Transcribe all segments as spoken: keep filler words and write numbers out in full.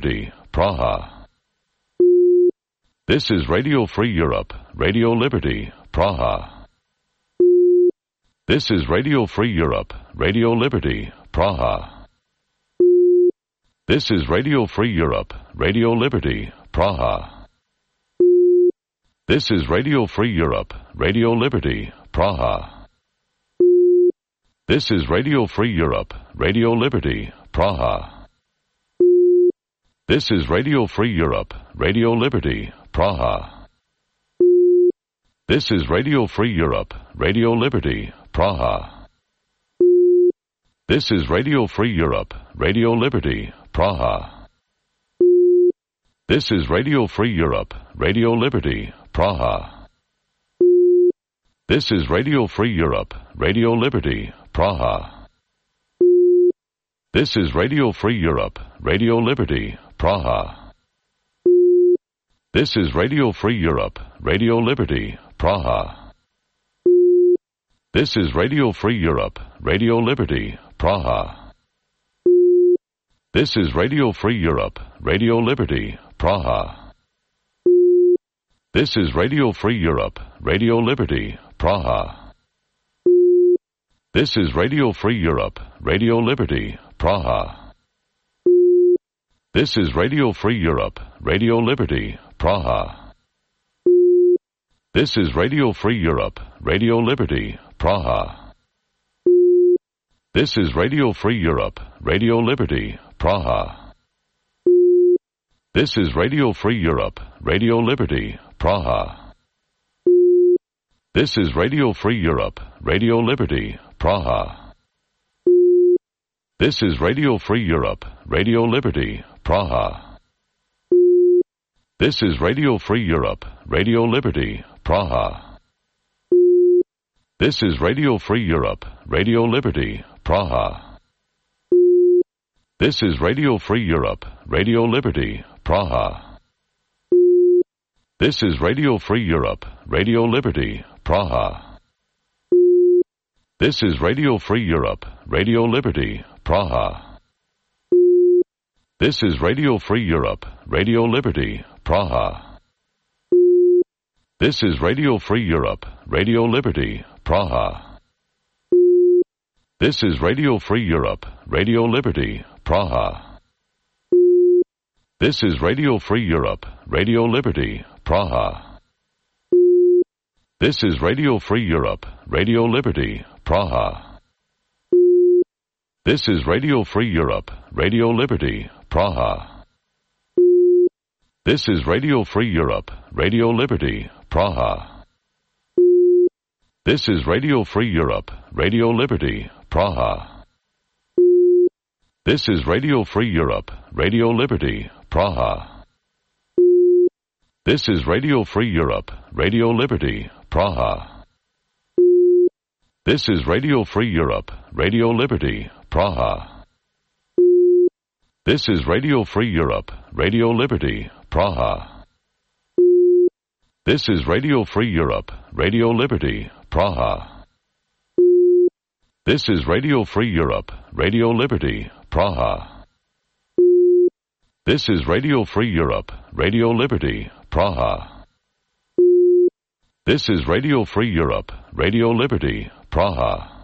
Liberty, Praha. This is Radio Free Europe, Radio Liberty, Praha. This is Radio Free Europe, Radio Liberty, Praha. This is Radio Free Europe, Radio Liberty, Praha. This is Radio Free Europe, Radio Liberty, Praha. This is Radio Free Europe, Radio Liberty, Praha. This is Radio Free Europe, Radio Liberty, Praha. This is Radio Free Europe, Radio Liberty, Praha. This is Radio Free Europe, Radio Liberty, Praha. This is Radio Free Europe, Radio Liberty, Praha. This is Radio Free Europe, Radio Liberty, Praha. This is Radio Free Europe, Radio Liberty, Praha. This is Radio Free Europe, Radio Liberty, Praha. This is Radio Free Europe, Radio Liberty, Praha. This is Radio Free Europe, Radio Liberty, Praha. This is Radio Free Europe, Radio Liberty, Praha. This is Radio Free Europe, Radio Liberty, Praha. This is Radio Free Europe, Radio Liberty, Praha. This is Radio Free Europe, Radio Liberty, Praha. This is Radio Free Europe, Radio Liberty, Praha. This is Radio Free Europe, Radio Liberty, Praha. This is Radio Free Europe, Radio Liberty, Praha. This is Radio Free Europe, Radio Liberty, Praha. This is Radio Free Europe, Radio Liberty, Praha. This is Radio Free Europe, Radio Liberty, Praha. This is Radio Free Europe, Radio Liberty, Praha. This is Radio Free Europe, Radio Liberty, Praha. This is Radio Free Europe, Radio Liberty, Praha. This is Radio Free Europe, Radio Liberty, Praha. This is Radio Free Europe, Radio Liberty, Praha. This is Radio Free Europe, Radio Liberty, Praha. This is Radio Free Europe, Radio Liberty, Praha. This is Radio Free Europe, Radio Liberty, Praha. This is Radio Free Europe, Radio Liberty, Praha. This is Radio Free Europe, Radio Liberty, Praha. This is Radio Free Europe, Radio Liberty, Praha. This is Radio Free Europe, Radio Liberty, Praha. This is Radio Free Europe, Radio Liberty, Praha. This is Radio Free Europe, Radio Liberty, Praha. This is Radio Free Europe, Radio Liberty, Praha. This is Radio Free Europe, Radio Liberty, Praha. This is Radio Free Europe, Radio Liberty, Praha. This is Radio Free Europe, Radio Liberty, Praha. This is Radio Free Europe, Radio Liberty, Praha.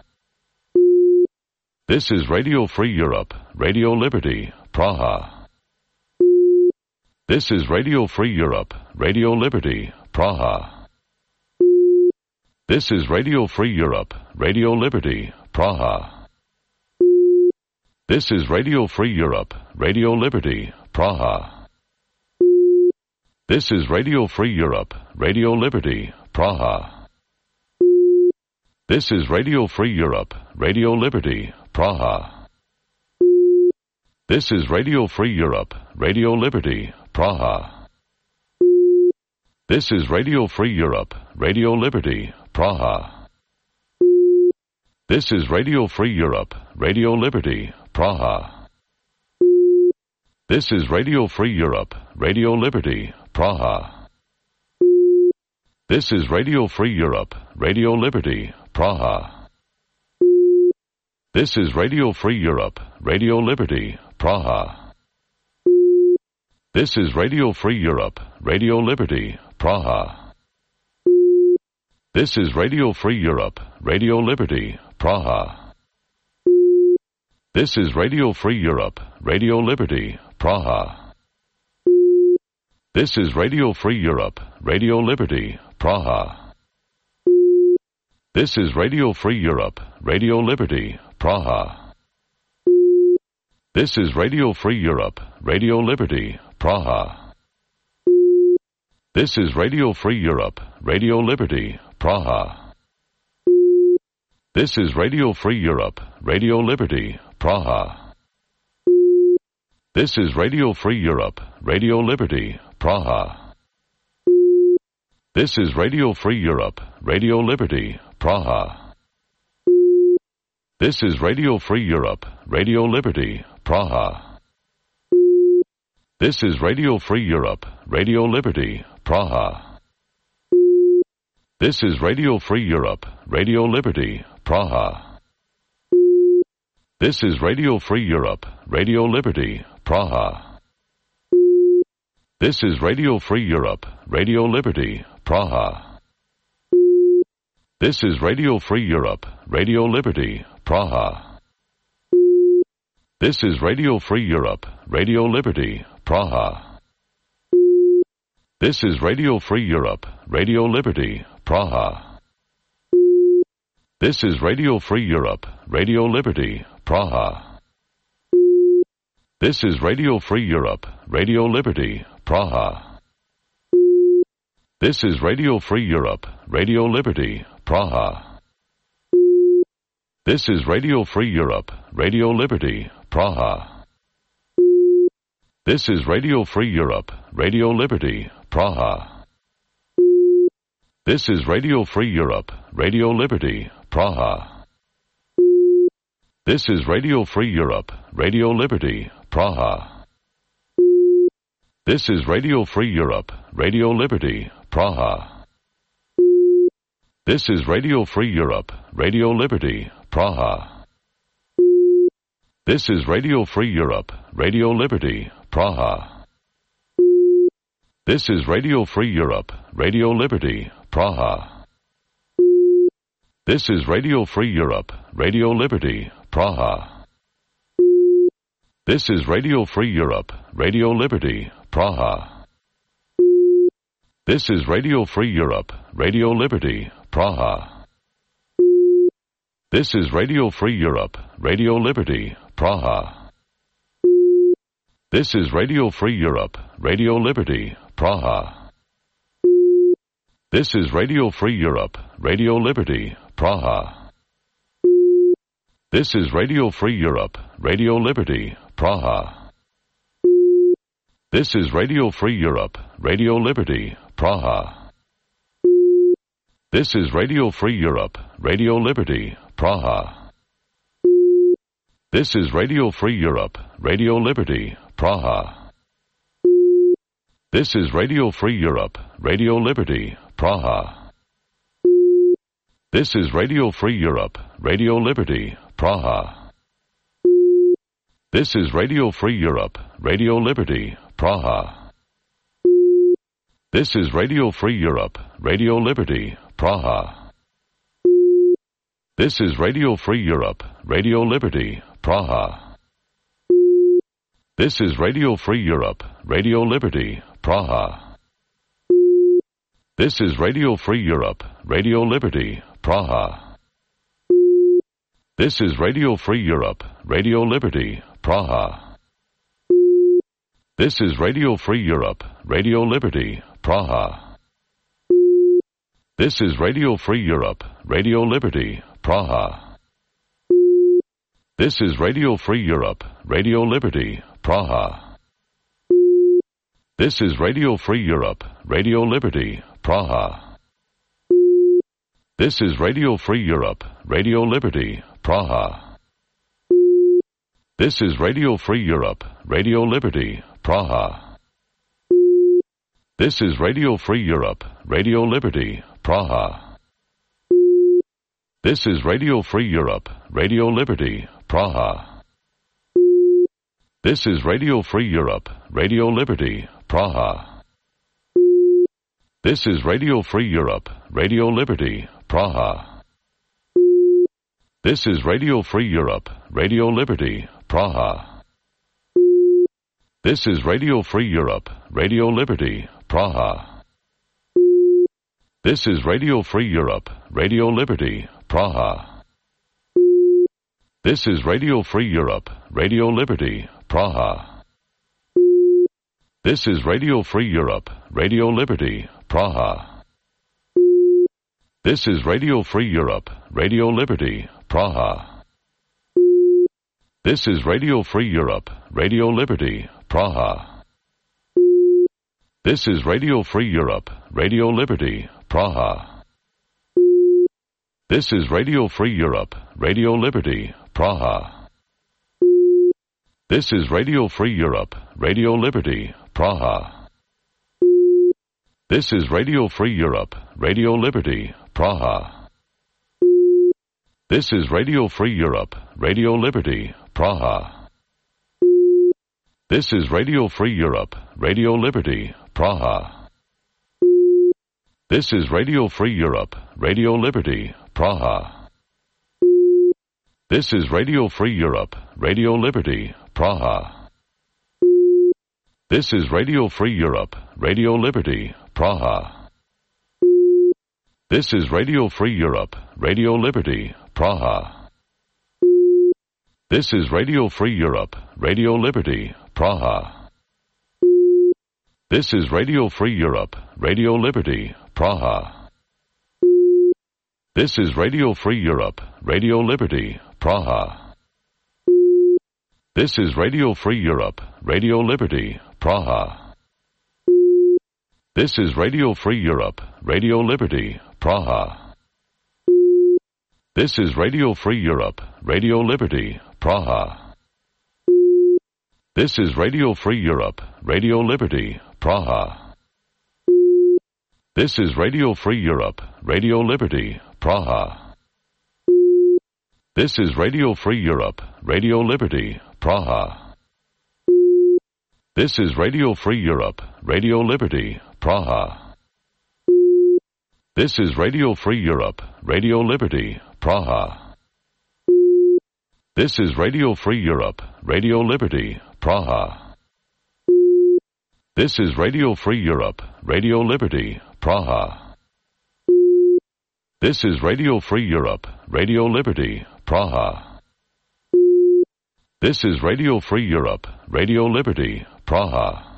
This is Radio Free Europe, Radio Liberty, Praha. This is Radio Free Europe, Radio Liberty, Praha. This is Radio Free Europe, Radio Liberty, Praha. This is Radio Free Europe, Radio Liberty, Praha. This is Radio Free Europe, Radio Liberty, Praha. This is Radio Free Europe, Radio Liberty, Praha. This is Radio Free Europe, Radio Liberty, Praha. This is Radio Free Europe, Radio Liberty, Praha. This is Radio Free Europe, Radio Liberty, Praha. This is Radio Free Europe, Radio Liberty, Praha. This is Radio Free Europe, Radio Liberty, Praha. This is Radio Free Europe, Radio Liberty, Praha. This is Radio Free Europe, Radio Liberty, Praha. This is Radio Free Europe, Radio Liberty, Praha. This is Radio Free Europe, Radio Liberty, Praha. This is Radio Free Europe, Radio Liberty, Praha. This is Radio Free Europe, Radio Liberty, Praha. This is Radio Free Europe, Radio Liberty, Praha. This is Radio Free Europe, Radio Liberty, Praha. This is Radio Free Europe, Radio Liberty, Praha. This is Radio Free Europe, Radio Liberty, Praha. This is Radio Free Europe, Radio Liberty, Praha. This is Radio Free Europe, Radio Liberty, Praha. This is Radio Free Europe, Radio Liberty, Praha. This is Radio Free Europe, Radio Liberty, Praha. This is Radio Free Europe, Radio Liberty, Praha. This is Radio Free Europe, Radio Liberty, Praha. This is Radio Free Europe, Radio Liberty, Praha. This is Radio Free Europe, Radio Liberty, Praha. This is Radio Free Europe, Radio Liberty, Praha. This is Radio Free Europe, Radio Liberty, Praha. This is Radio Free Europe, Radio Liberty, Praha. This is Radio Free Europe, Radio Liberty, Praha. This is Radio Free Europe, Radio Liberty, Praha. This is Radio Free Europe, Radio Liberty, Praha. This is Radio Free Europe, Radio Liberty, Praha. This is Radio Free Europe, Radio Liberty, Praha. This is Radio Free Europe, Radio Liberty, Praha. This is Radio Free Europe, Radio Liberty, Praha. This is Radio Free Europe, Radio Liberty, Praha. This is Radio Free Europe, Radio Liberty, Praha. This is Radio Free Europe, Radio Liberty, Praha. This is Radio Free Europe, Radio Liberty, Praha. This is Radio Free Europe, Radio Liberty, Praha. This is Radio Free Europe, Radio Liberty, Praha. This is Radio Free Europe, Radio Liberty, Praha. This is Radio Free Europe, Radio Liberty, Praha. This is Radio Free Europe, Radio Liberty, Praha. This is Radio Free Europe, Radio Liberty, Praha. This is Radio Free Europe, Radio Liberty, Praha. This is Radio Free Europe, Radio Liberty, Praha. This is Radio Free Europe, Radio Liberty, Praha. This is Radio Free Europe, Radio Liberty, Praha. This is Radio Free Europe, Radio Liberty, Praha. This is Radio Free Europe, Radio Liberty, Praha. This is Radio Free Europe, Radio Liberty, Praha. This is Radio Free Europe, Radio Liberty, Praha. This is Radio Free Europe, Radio Liberty, Praha. This is Radio Free Europe, Radio Liberty, Praha. This is Radio Free Europe, Radio Liberty, Praha. This is Radio Free Europe, Radio Liberty, Praha. This is Radio Free Europe, Radio Liberty, Praha. This is Radio Free Europe, Radio Liberty, Praha. This is Radio Free Europe, Radio Liberty, Praha. This is Radio Free Europe, Radio Liberty, Praha. This is Radio Free Europe, Radio Liberty, Praha. This is Radio Free Europe, Radio Liberty, Praha. This is Radio Free Europe, Radio Liberty, Praha. This is Radio Free Europe, Radio Liberty, Praha. This is Radio Free Europe, Radio Liberty, Praha. This is Radio Free Europe, Radio Liberty, Praha. This is Radio Free Europe, Radio Liberty, Praha. This is Radio Free Europe, Radio Liberty, Praha. This is Radio Free Europe, Radio Liberty, Praha. This is Radio Free Europe, Radio Liberty, Praha. This is Radio Free Europe, Radio Liberty, Praha. This is Radio Free Europe, Radio Liberty, Praha. This is Radio Free Europe, Radio Liberty, Praha. This is Radio Free Europe, Radio Liberty, Praha. This is Radio Free Europe, Radio Liberty, Praha. This is Radio Free Europe, Radio Liberty, Praha. This is Radio Free Europe, Radio Liberty, Praha. This is Radio Free Europe, Radio Liberty, Praha. This is Radio Free Europe, Radio Liberty, Praha. This is Radio Free Europe, Radio Liberty, Praha. This is Radio Free Europe, Radio Liberty, Praha. This is Radio Free Europe, Radio Liberty, Praha. This is Radio Free Europe, Radio Liberty, Praha. This is Radio Free Europe, Radio Liberty, Praha. This is Radio Free Europe, Radio Liberty, Praha. This is Radio Free Europe, Radio Liberty, Praha. This is Radio Free Europe, Radio Liberty, Praha. This is Radio Free Europe, Radio Liberty, Praha. This is Radio Free Europe, Radio Liberty, Praha. This is Radio Free Europe, Radio Liberty, Praha. This is Radio Free Europe, Radio Liberty, Praha. This is Radio Free Europe, Radio Liberty, Praha. This is Radio Free Europe, Radio Liberty, Praha. This is Radio Free Europe, Radio Liberty, Praha. This is Radio Free Europe, Radio Liberty, Praha. This is Radio Free Europe, Radio Liberty, Praha.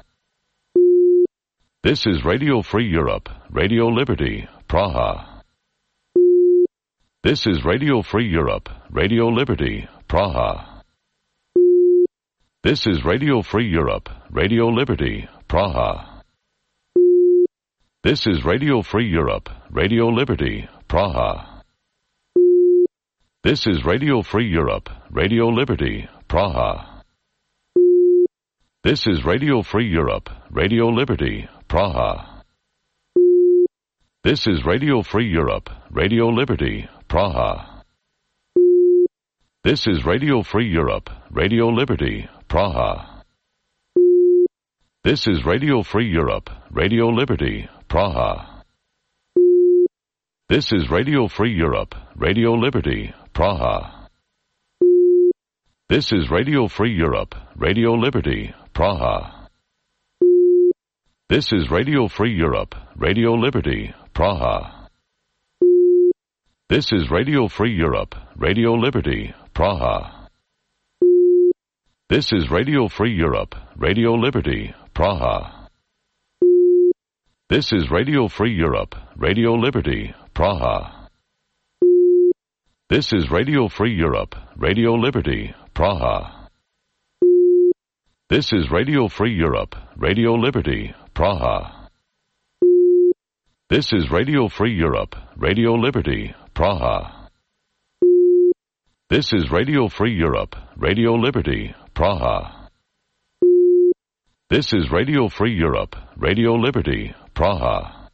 This is Radio Free Europe, Radio Liberty, Praha. This is Radio Free Europe, Radio Liberty, Praha. This is Radio Free Europe, Radio Liberty, Praha. This is Radio Free Europe, Radio Liberty, Praha. This is Radio Free Europe, Radio Liberty, Praha. This is Radio Free Europe, Radio Liberty, Praha. This is Radio Free Europe, Radio Liberty, Praha. This is Radio Free Europe, Radio Liberty, Praha. This is Radio Free Europe, Radio Liberty, Praha. This is Radio Free Europe, Radio Liberty, Praha. This is Radio Free Europe, Radio Liberty, Praha. This is Radio Free Europe, Radio Liberty, Praha. This is Radio Free Europe, Radio Liberty, Praha. This is Radio Free Europe, Radio Liberty, Praha. This is Radio Free Europe, Radio Liberty, Praha. This is Radio Free Europe, Radio Liberty, Praha. This is Radio Free Europe, Radio Liberty, Praha. This is Radio Free Europe, Radio Liberty, Praha. This is Radio Free Europe, Radio Liberty, Praha. This is Radio Free Europe, Radio Liberty, Praha.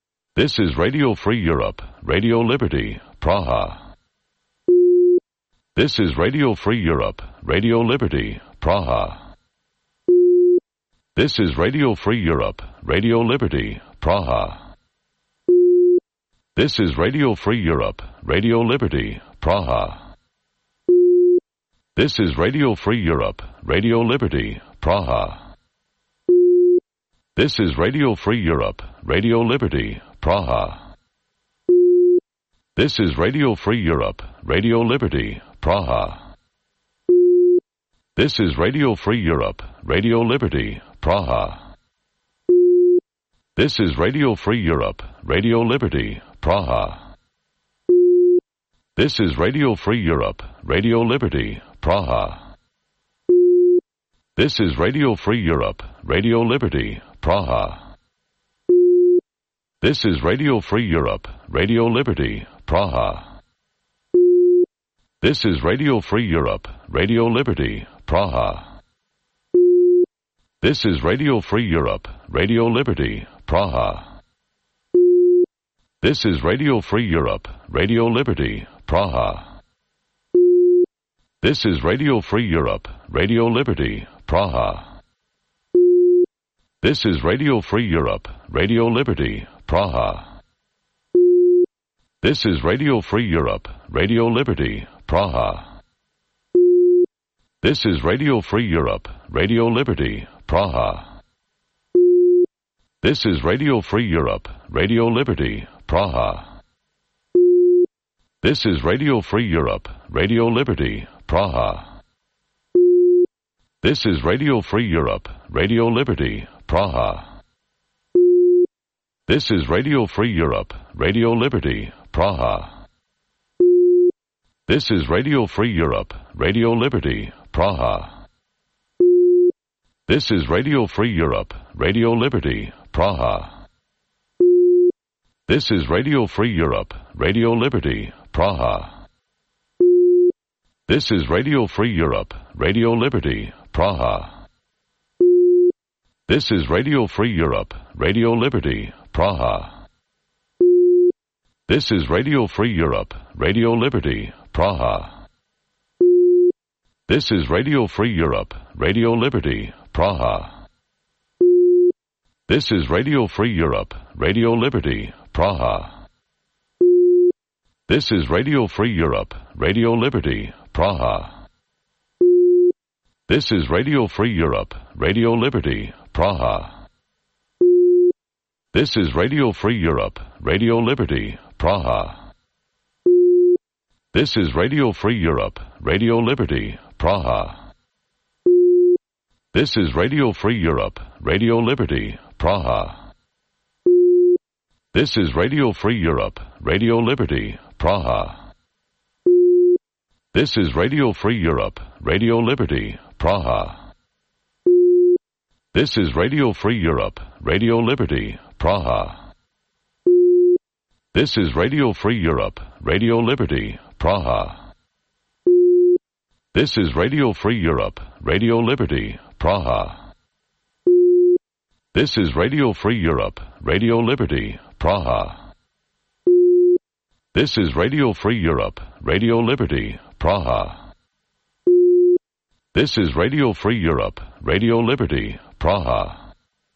This is Radio Free Europe, Radio Liberty, Praha. This is Radio Free Europe, Radio Liberty, Praha. This is Radio Free Europe, Radio Liberty, Praha. This is Radio Free Europe, Radio Liberty, Praha. This is Radio Free Europe, Radio Liberty, Praha. This is Radio Free Europe, Radio Liberty, Praha. This is Radio Free Europe, Radio Liberty, Praha. This is Radio Free Europe, Radio Liberty, Praha. This is Radio Free Europe, Radio Liberty, Praha. This is Radio Free Europe, Radio Liberty, Praha. This is Radio Free Europe, Radio Liberty, Praha. This is Radio Free Europe, Radio Liberty, Praha. This is Radio Free Europe, Radio Liberty, Praha. This is Radio Free Europe, Radio Liberty, Praha. This is Radio Free Europe, Radio Liberty, Praha. This is Radio Free Europe, Radio Liberty, Praha. This is Radio Free Europe, Radio Liberty, Praha. This is Radio Free Europe, Radio Liberty, Praha. This is Radio Free Europe, Radio Liberty, Praha. This is Radio Free Europe, Radio Liberty, Praha. This is Radio Free Europe, Radio Liberty, Praha. This is Radio Free Europe, Radio Liberty, Praha. This is Radio Free Europe, Radio Liberty, Praha. This is Radio Free Europe, Radio Liberty, Praha. This is Radio Free Europe, Radio Liberty, Praha. This is Radio Free Europe, Radio Liberty, Praha. This is Radio Free Europe, Radio Liberty, Praha. This is Radio Free Europe, Radio Liberty, Praha. This is Radio Free Europe, Radio Liberty, Praha. This is Radio Free Europe, Radio Liberty, Praha. This is Radio Free Europe, Radio Liberty, Praha. This is Radio Free Europe, Radio Liberty, Praha. This is Radio Free Europe, Radio Liberty, Praha. This is Radio Free Europe, Radio Liberty, Praha. This is Radio Free Europe, Radio Liberty, Praha. This is Radio Free Europe, Radio Liberty, Praha. This is Radio Free Europe, Radio Liberty, Praha. This is Radio Free Europe, Radio Liberty, Praha. This is Radio Free Europe, Radio Liberty, Praha. This is Radio Free Europe, Radio Liberty, Praha. This is Radio Free Europe, Radio Liberty, Praha. This is Radio Free Europe, Radio Liberty, Praha. This is Radio Free Europe, Radio Liberty, Praha. This is Radio Free Europe, Radio Liberty, Praha.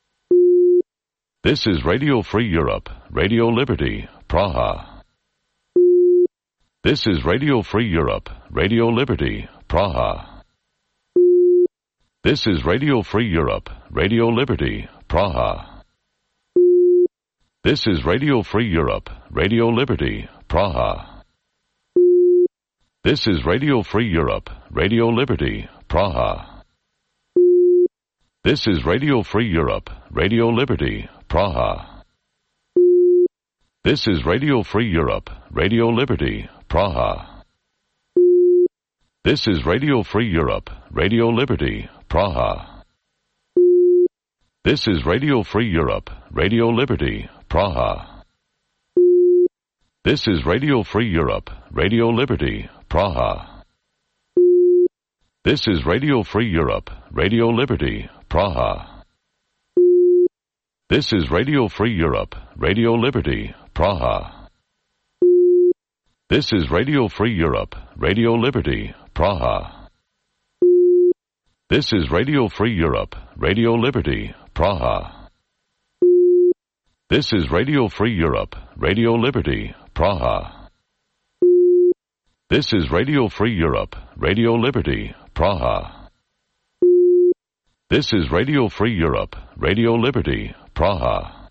This is Radio Free Europe, Radio Liberty, Praha. This is Radio Free Europe, Radio Liberty, Praha. This is Radio Free Europe, Radio Liberty, Praha. This is Radio Free Europe, Radio Liberty, Praha. This is Radio Free Europe, Radio Liberty, Praha. This is Radio Free Europe, Radio Liberty, Praha. This is Radio Free Europe, Radio Liberty, Praha. This is Radio Free Europe, Radio Liberty, Praha. This is Radio Free Europe, Radio Liberty, Praha. This is Radio Free Europe, Radio Liberty, Praha. This is Radio Free Europe, Radio Liberty, Praha. This is Radio Free Europe, Radio Liberty, Praha. This is Radio Free Europe, Radio Liberty, Praha. This is Radio Free Europe, Radio Liberty, Praha. This is Radio Free Europe, Radio Liberty, Praha. This is Radio Free Europe, Radio Liberty, Praha. This is Radio Free Europe, Radio Liberty, Praha.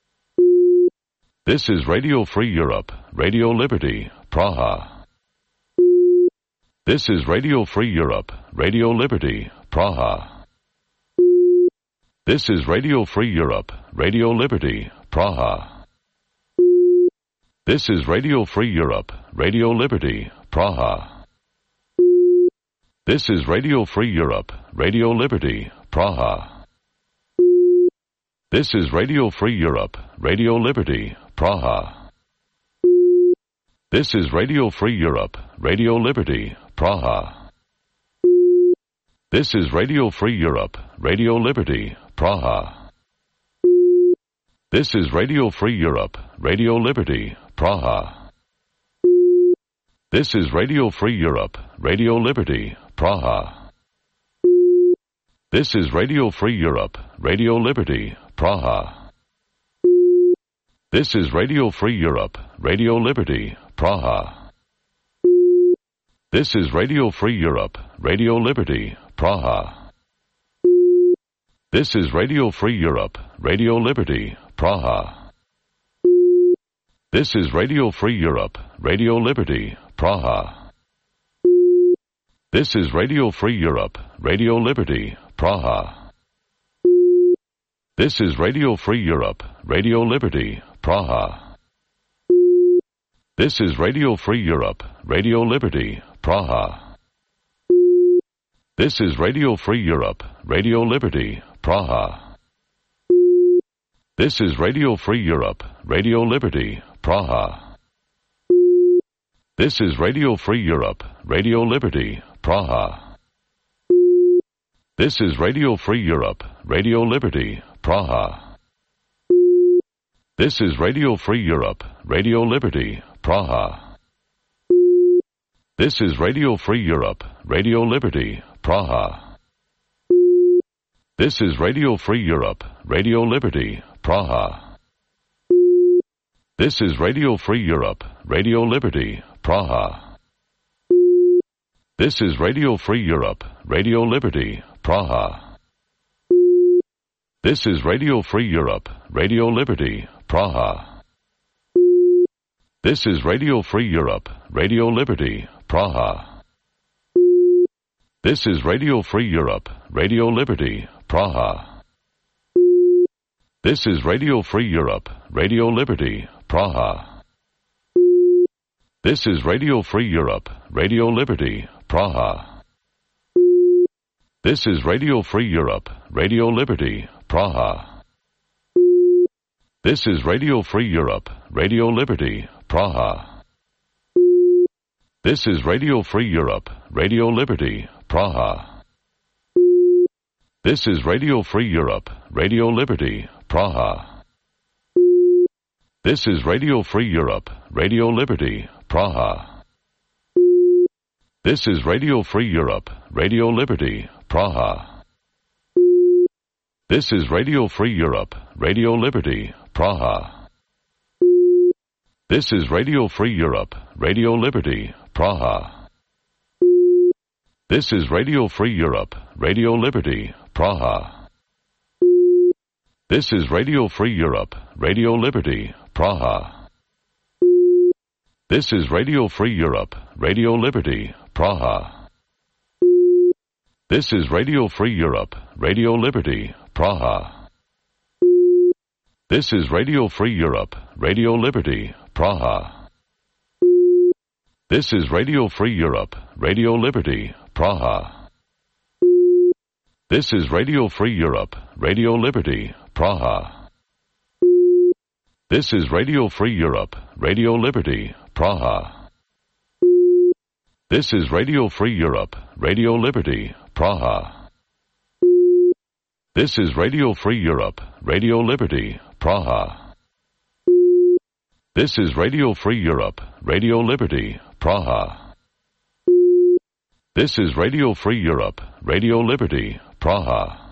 This is Radio Free Europe, Radio Liberty, Praha. This is Radio Free Europe, Radio Liberty, Praha. This is Radio Free Europe, Radio Liberty, Praha. This is Radio Free Europe, Radio Liberty, Praha. This is Radio Free Europe, Radio Liberty, Praha. This is Radio Free Europe, Radio Liberty, Praha. This is Radio Free Europe, Radio Liberty, Praha. This is Radio Free Europe, Radio Liberty, Praha. This is Radio Free Europe, Radio Liberty, Praha. This is Radio Free Europe, Radio Liberty, Praha. This is Radio Free Europe, Radio Liberty, Praha. This is Radio Free Europe, Radio Liberty, Praha. This is Radio Free Europe, Radio Liberty, Praha. This is Radio Free Europe, Radio Liberty, Praha. This is Radio Free Europe, Radio Liberty, Praha. This is Radio Free Europe, Radio Liberty, Praha. This is Radio Free Europe, Radio Liberty, Praha. This is Radio Free Europe, Radio Liberty, Praha. This is Radio Free Europe, Radio Liberty, Praha. This is Radio Free Europe, Radio Liberty, Praha. This is Radio Free Europe, Radio Liberty, Praha. This is Radio Free Europe, Radio Liberty, Praha. This is Radio Free Europe, Radio Liberty, Praha. This is Radio Free Europe, Radio Liberty, Praha. This is Radio Free Europe, Radio Liberty, Praha. This is Radio Free Europe, Radio Liberty, Praha. This is Radio Free Europe, Radio Liberty, Praha. This is Radio Free Europe, Radio Liberty, Praha. This is Radio Free Europe, Radio Liberty, Praha. This is Radio Free Europe, Radio Liberty, Praha. This is Radio Free Europe, Radio Liberty, Praha. This is Radio Free Europe, Radio Liberty, Praha. This is Radio Free Europe, Radio Liberty, Praha. This is Radio Free Europe, Radio Liberty, Praha. This is Radio Free Europe, Radio Liberty, Praha. This is Radio Free Europe, Radio Liberty, Praha. This is Radio Free Europe, Radio Liberty, Praha. This is Radio Free Europe, Radio Liberty, Praha. This is Radio Free Europe, Radio Liberty, Praha. This is Radio Free Europe, Radio Liberty, Praha. This is Radio Free Europe, Radio Liberty, Praha. This is Radio Free Europe, Radio Liberty, Praha. This is Radio Free Europe, Radio Liberty, Praha. This is Radio Free Europe, Radio Liberty, Praha. This is Radio Free Europe, Radio Liberty, Praha. This is Radio Free Europe, Radio Liberty, Praha. This is Radio Free Europe, Radio Liberty, Praha. This is Radio Free Europe, Radio Liberty, Praha. This is Radio Free Europe, Radio Liberty, Praha. This is Radio Free Europe, Radio Liberty, Praha. This is Radio Free Europe, Radio Liberty, Praha. This is Radio Free Europe, Radio Liberty, Praha.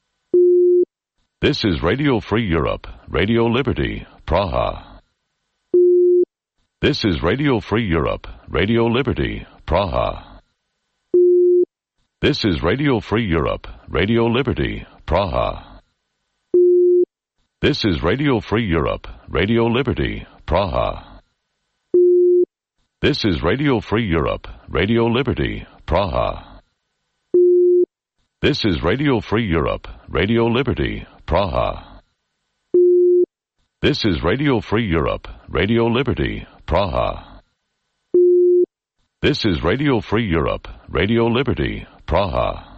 This is Radio Free Europe, Radio Liberty, Praha. This is Radio Free Europe, Radio Liberty, Praha. This is Radio Free Europe, Radio Liberty, Praha. This is Radio Free Europe, Radio Liberty, Praha. This is Radio Free Europe, Radio Liberty, Praha. This is Radio Free Europe, Radio Liberty, Praha. This is Radio Free Europe, Radio Liberty, Praha. This is Radio Free Europe, Radio Liberty, Praha.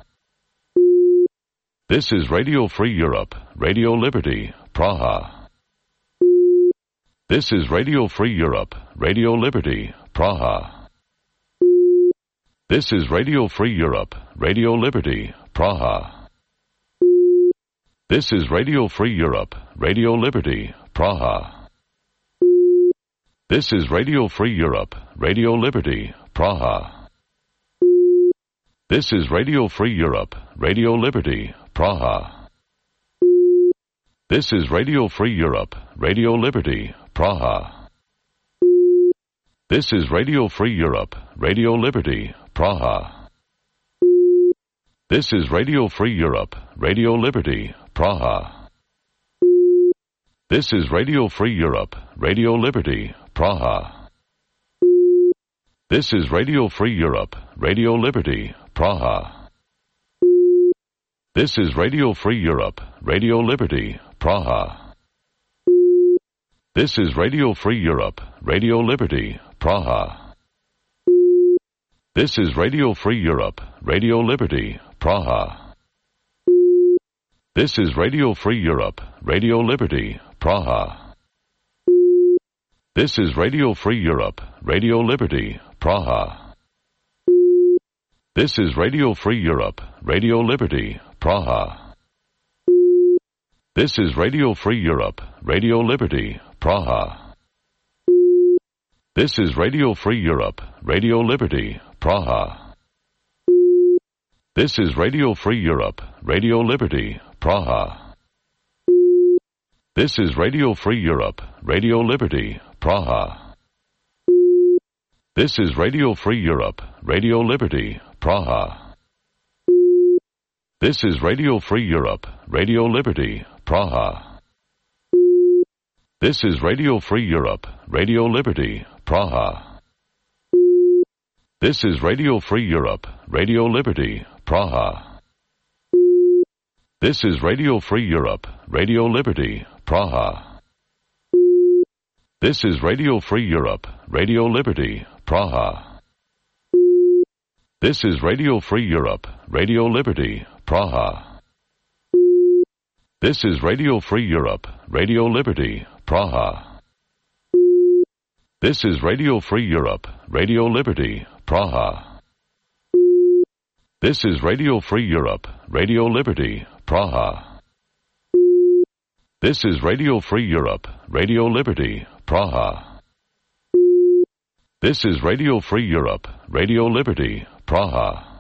This is Radio Free Europe, Radio Liberty, Praha. This is Radio Free Europe, Radio Liberty, Praha. This is Radio Free Europe, Radio Liberty, Praha. This is Radio Free Europe, Radio Liberty, Praha. This is Radio Free Europe, Radio Liberty, Praha. This is Radio Free Europe, Radio Liberty, Praha. This is Radio Free Europe, Radio Liberty, Praha. This is Radio Free Europe, Radio Liberty, Praha. This is Radio Free Europe, Radio Liberty, Praha. This is Radio Free Europe, Radio Liberty, Praha. This is Radio Free Europe, Radio Liberty, Praha. This is Radio Free Europe, Radio Liberty, Praha. This is Radio Free Europe, Radio Liberty, Praha. This is Radio Free Europe, Radio Liberty, Praha. This is Radio Free Europe, Radio Liberty, Praha. This is Radio Free Europe, Radio Liberty, Praha. This is Radio Free Europe, Radio Liberty, Praha. This is Radio Free Europe, Radio Liberty, Praha. This is Radio Free Europe, Radio Liberty, Praha. This is Radio Free Europe, Radio Liberty, Praha. This is Radio Free Europe, Radio Liberty, Praha. This is Radio Free Europe, Radio Liberty, Praha. This is Radio Free Europe, Radio Liberty, Praha. This is Radio Free Europe, Radio Liberty, Praha. This is Radio Free Europe, Radio Liberty, Praha. This is Radio Free Europe, Radio Liberty, Praha. This is Radio Free Europe, Radio Liberty, Praha. This is Radio Free Europe, Radio Liberty, Praha. This is Radio Free Europe, Radio Liberty, Praha. This is Radio Free Europe, Radio Liberty, Praha. This is Radio Free Europe, Radio Liberty, Praha. This is Radio Free Europe, Radio Liberty, Praha. This is Radio Free Europe, Radio Liberty, Praha.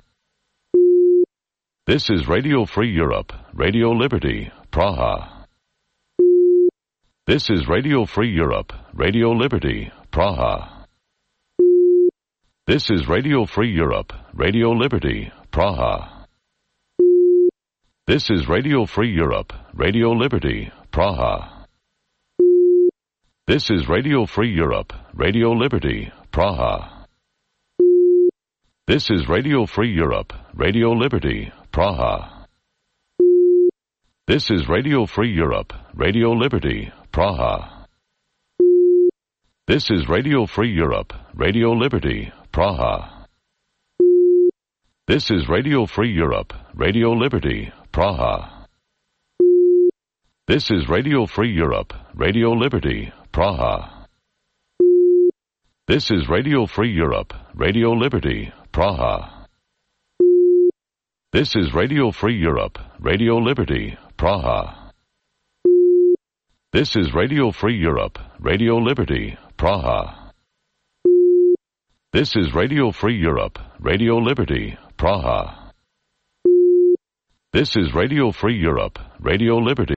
This is Radio Free Europe, Radio Liberty, Praha. This is Radio Free Europe, Radio Liberty, Praha. This is Radio Free Europe, Radio Liberty, Praha. This is Radio Free Europe, Radio Liberty, Praha. This is Radio Free Europe, Radio Liberty, Praha. This is Radio Free Europe, Radio Liberty, Praha. This is Radio Free Europe, Radio Liberty, Praha. This is Radio Free Europe, Radio Liberty, Praha. This is Radio Free Europe, Radio Liberty, Praha. This is Radio Free Europe, Radio Liberty, Praha. This is Radio Free Europe, Radio Liberty, Praha. This is Radio Free Europe, Radio Liberty, Praha. This is Radio Free Europe, Radio Liberty, Praha. This is Radio Free Europe, Radio Liberty, Praha. This is Radio Free Europe, Radio Liberty.